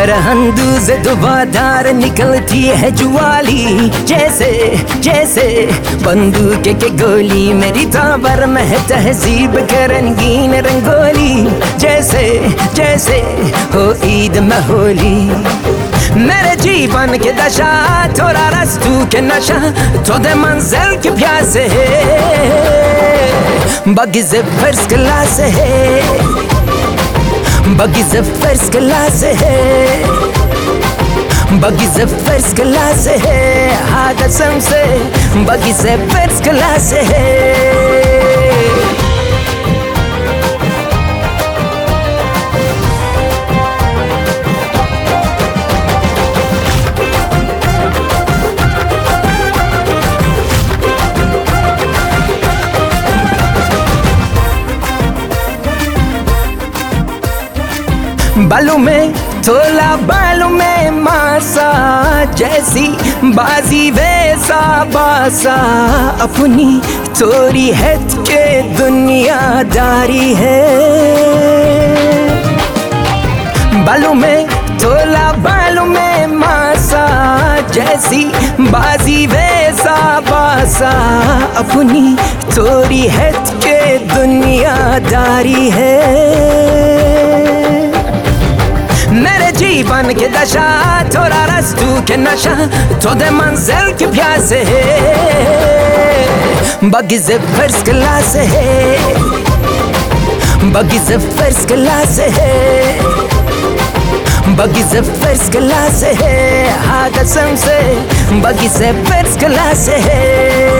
सरहंदूज दुबादार निकलती है ज्वाली, जैसे जैसे बंदूक के गोली। मेरी ताबर में है तहजीब के रंगीन रंगोली, जैसे जैसे हो ईद में होली। मेरे जीवन के दशा थोड़ा रस्तू के नशा, थोड़े मंजिल के प्यास है, बगी से फर्स्ट क्लास है, बगी से फर्स्ट क्लास है, बगी से फर्स्ट क्लास है। हाँ कसम से बगी से फर्स्ट क्लास है। बालों में थोला बालों में मासा, जैसी बाजी वैसा बासा। अपनी थोड़ी है के दुनियादारी है। बालों में थोला बालों में मासा, जैसी बाजी वैसा बासा। अपनी थोड़ी है के दुनियादारी है। मेरे जीवन के दशा थोड़ा रस्तू के नशा, थोड़े मंजिल की प्यास है, बगी से फर्स्ट क्लास है, बगी से फर्स्ट क्लास है, बगी से फर्स्ट क्लास है। हाँ कसम से बगी से फर्स्ट क्लास है।